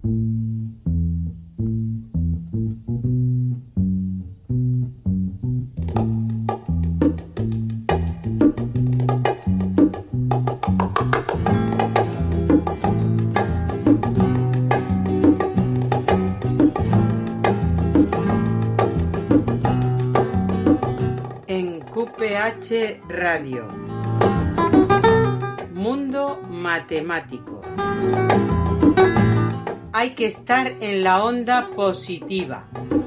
QPH Radio. Mundo matemático. Hay que estar en la onda positiva.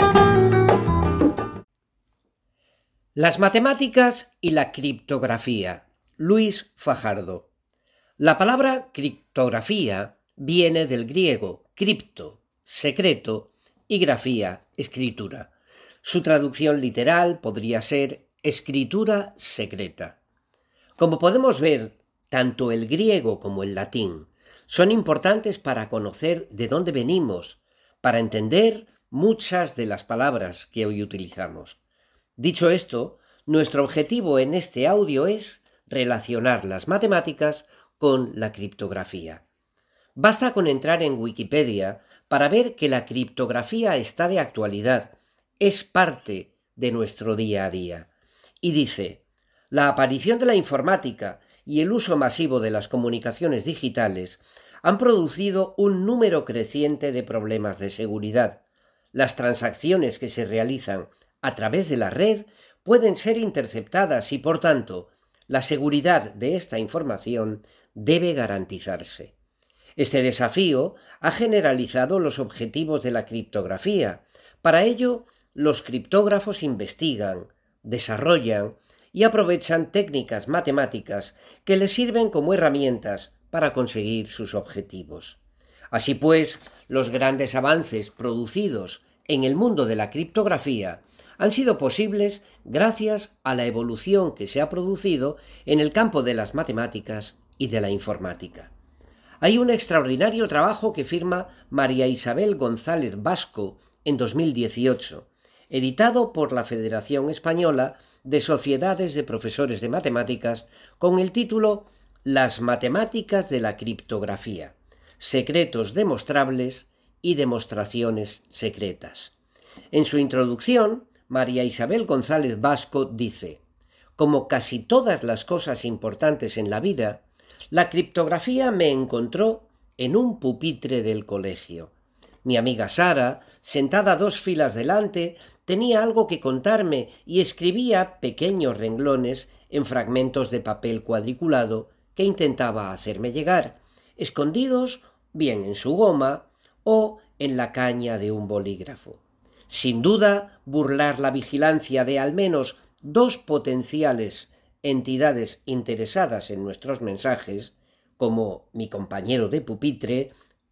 Las matemáticas y la criptografía. Luis Fajardo. La palabra criptografía viene del griego cripto, secreto, y grafía, escritura. Su traducción literal podría ser escritura secreta. Como podemos ver, tanto el griego como el latín son importantes para conocer de dónde venimos, para entender muchas de las palabras que hoy utilizamos. Dicho esto, nuestro objetivo en este audio es relacionar las matemáticas con la criptografía. Basta con entrar en Wikipedia para ver que la criptografía está de actualidad, es parte de nuestro día a día. Y dice: la aparición de la informática y el uso masivo de las comunicaciones digitales han producido un número creciente de problemas de seguridad. Las transacciones que se realizan a través de la red pueden ser interceptadas y, por tanto, la seguridad de esta información debe garantizarse. Este desafío ha generalizado los objetivos de la criptografía. Para ello, los criptógrafos investigan, desarrollan y aprovechan técnicas matemáticas que les sirven como herramientas para conseguir sus objetivos. Así pues, los grandes avances producidos en el mundo de la criptografía han sido posibles gracias a la evolución que se ha producido en el campo de las matemáticas y de la informática. Hay un extraordinario trabajo que firma María Isabel González Vasco en 2018, editado por la Federación Española de Sociedades de Profesores de Matemáticas, con el título Las matemáticas de la criptografía, secretos demostrables y demostraciones secretas. En su introducción, María Isabel González Vasco dice: como casi todas las cosas importantes en la vida, la criptografía me encontró en un pupitre del colegio. Mi amiga Sara, sentada 2 filas delante, tenía algo que contarme y escribía pequeños renglones en fragmentos de papel cuadriculado que intentaba hacerme llegar, escondidos bien en su goma o en la caña de un bolígrafo. Sin duda, burlar la vigilancia de al menos 2 potenciales entidades interesadas en nuestros mensajes, como mi compañero de pupitre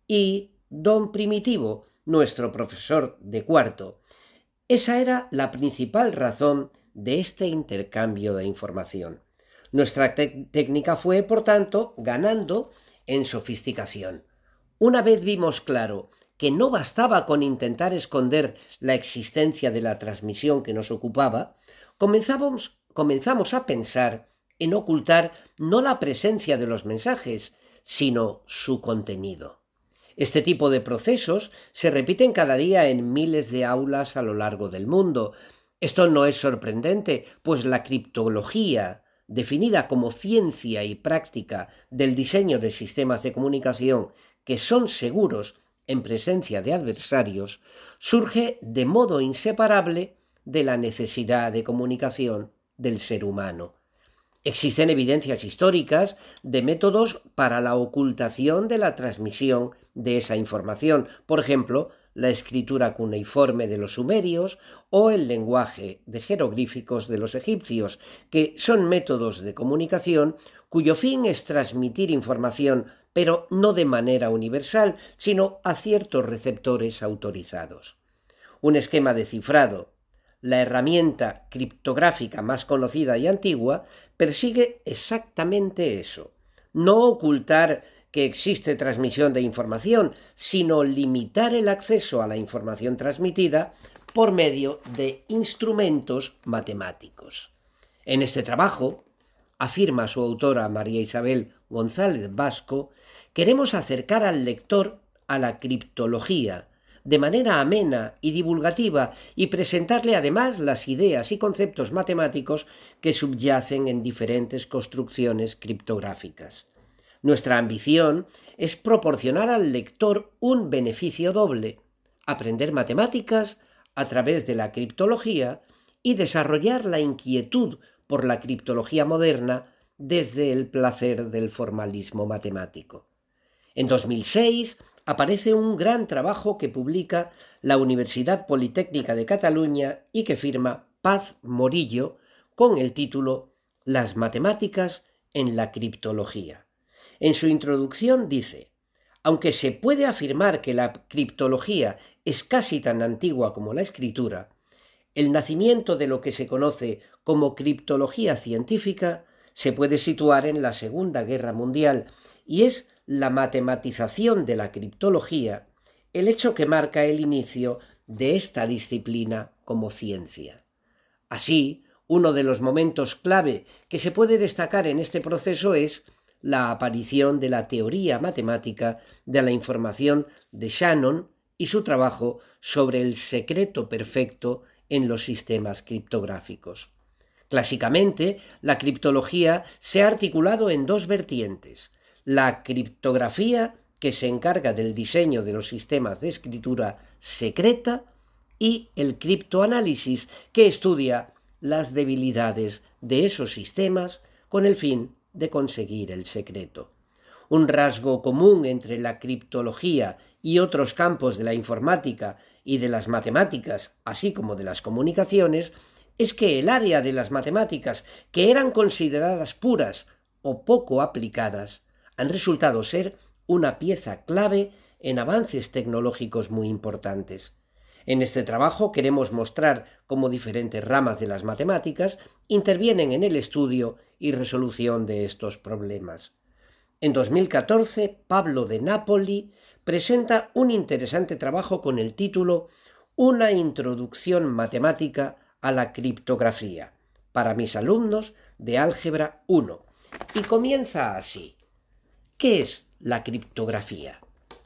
y don Primitivo, nuestro profesor de cuarto. Esa era la principal razón de este intercambio de información. Nuestra técnica fue, por tanto, ganando en sofisticación. Una vez vimos claro que no bastaba con intentar esconder la existencia de la transmisión que nos ocupaba, comenzamos a pensar en ocultar no la presencia de los mensajes, sino su contenido. Este tipo de procesos se repiten cada día en miles de aulas a lo largo del mundo. Esto no es sorprendente, pues la criptología, definida como ciencia y práctica del diseño de sistemas de comunicación que son seguros en presencia de adversarios, surge de modo inseparable de la necesidad de comunicación del ser humano. Existen evidencias históricas de métodos para la ocultación de la transmisión de esa información, por ejemplo, la escritura cuneiforme de los sumerios o el lenguaje de jeroglíficos de los egipcios, que son métodos de comunicación cuyo fin es transmitir información, pero no de manera universal, sino a ciertos receptores autorizados. Un esquema de cifrado, la herramienta criptográfica más conocida y antigua, persigue exactamente eso: no ocultar que existe transmisión de información, sino limitar el acceso a la información transmitida por medio de instrumentos matemáticos. En este trabajo, afirma su autora María Isabel González Vasco, queremos acercar al lector a la criptología de manera amena y divulgativa y presentarle además las ideas y conceptos matemáticos que subyacen en diferentes construcciones criptográficas. Nuestra ambición es proporcionar al lector un beneficio doble: aprender matemáticas a través de la criptología y desarrollar la inquietud por la criptología moderna desde el placer del formalismo matemático. En 2006 aparece un gran trabajo que publica la Universidad Politécnica de Cataluña y que firma Paz Morillo con el título Las matemáticas en la criptología. En su introducción dice: aunque se puede afirmar que la criptología es casi tan antigua como la escritura, el nacimiento de lo que se conoce como criptología científica se puede situar en la Segunda Guerra Mundial y es la matematización de la criptología el hecho que marca el inicio de esta disciplina como ciencia. Así, uno de los momentos clave que se puede destacar en este proceso es la aparición de la teoría matemática de la información de Shannon y su trabajo sobre el secreto perfecto en los sistemas criptográficos. Clásicamente, la criptología se ha articulado en dos vertientes: la criptografía, que se encarga del diseño de los sistemas de escritura secreta, y el criptoanálisis, que estudia las debilidades de esos sistemas con el fin de conseguir el secreto. Un rasgo común entre la criptología y otros campos de la informática y de las matemáticas, así como de las comunicaciones, es que el área de las matemáticas que eran consideradas puras o poco aplicadas han resultado ser una pieza clave en avances tecnológicos muy importantes. En este trabajo queremos mostrar cómo diferentes ramas de las matemáticas intervienen en el estudio y resolución de estos problemas. En 2014, Pablo de Napoli presenta un interesante trabajo con el título Una introducción matemática a la criptografía para mis alumnos de Álgebra 1 y comienza así: ¿qué es la criptografía?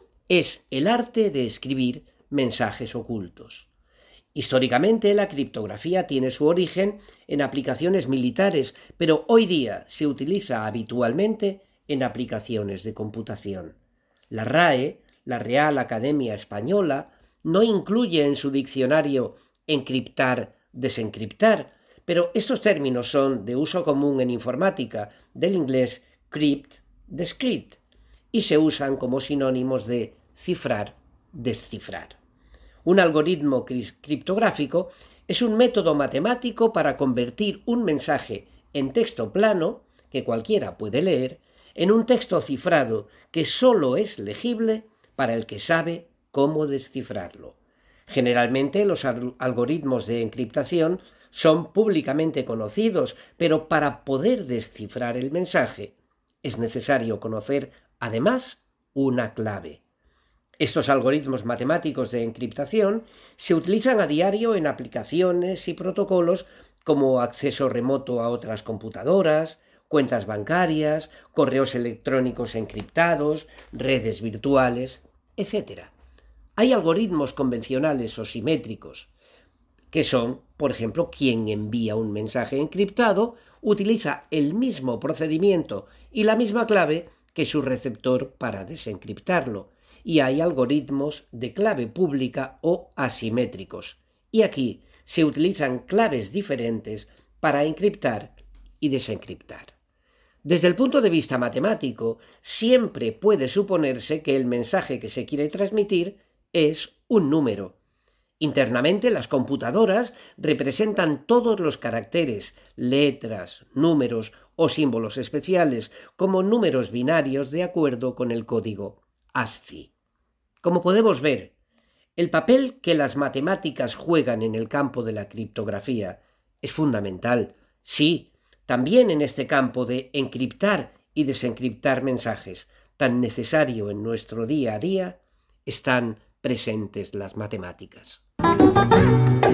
Es el arte de escribir mensajes ocultos. Históricamente, la criptografía tiene su origen en aplicaciones militares, pero hoy día se utiliza habitualmente en aplicaciones de computación. La RAE, la Real Academia Española, no incluye en su diccionario encriptar, desencriptar, pero estos términos son de uso común en informática, del inglés crypt, descript, y se usan como sinónimos de cifrar, descifrar. Un algoritmo criptográfico es un método matemático para convertir un mensaje en texto plano, que cualquiera puede leer, en un texto cifrado que solo es legible para el que sabe cómo descifrarlo. Generalmente los algoritmos de encriptación son públicamente conocidos, pero para poder descifrar el mensaje es necesario conocer además una clave. Estos algoritmos matemáticos de encriptación se utilizan a diario en aplicaciones y protocolos como acceso remoto a otras computadoras, cuentas bancarias, correos electrónicos encriptados, redes virtuales, etc. Hay algoritmos convencionales o simétricos, que son, por ejemplo, quien envía un mensaje encriptado utiliza el mismo procedimiento y la misma clave que su receptor para desencriptarlo. Y hay algoritmos de clave pública o asimétricos. Y aquí se utilizan claves diferentes para encriptar y desencriptar. Desde el punto de vista matemático, siempre puede suponerse que el mensaje que se quiere transmitir es un número. Internamente, las computadoras representan todos los caracteres, letras, números o símbolos especiales como números binarios de acuerdo con el código ASCII. Como podemos ver, el papel que las matemáticas juegan en el campo de la criptografía es fundamental. Sí, también en este campo de encriptar y desencriptar mensajes, tan necesario en nuestro día a día, están presentes las matemáticas.